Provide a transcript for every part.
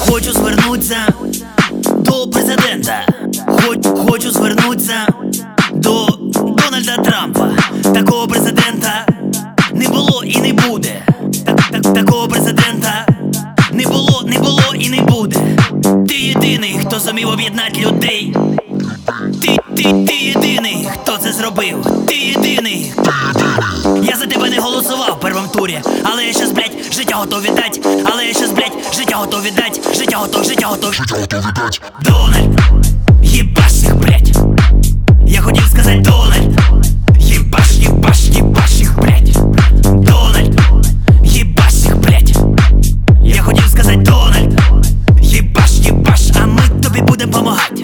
Хочу звернуться до президента. Хочу звернуться до Дональда Трампа. Такого президента не було і не буде. Такого президента не було і не буде. Ти єдиний, хто зумів об'єднати людей. Ти єдиний, хто це зробив. Ти єдиний. Я за тебе не голосував в першому турі, але я щас, блядь, життя готов віддать. Але я щас, блядь, життя готов віддать. Життя готов віддать. Дональд, єбаш їх, блядь. Я хотів сказати Дональд. Єбаш їх, блядь. Дональд, єбаш їх, блядь. Я хотів сказати Дональд. Єбаш, а ми тобі будем помагати.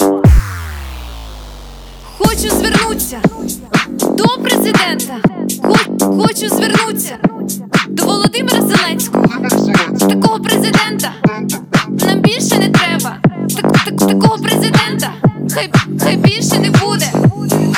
Хочу звернутися до президента. Хочу звернутися до Володимира Зеленського. Такого президента нам більше не треба. Такого президента хай більше не буде.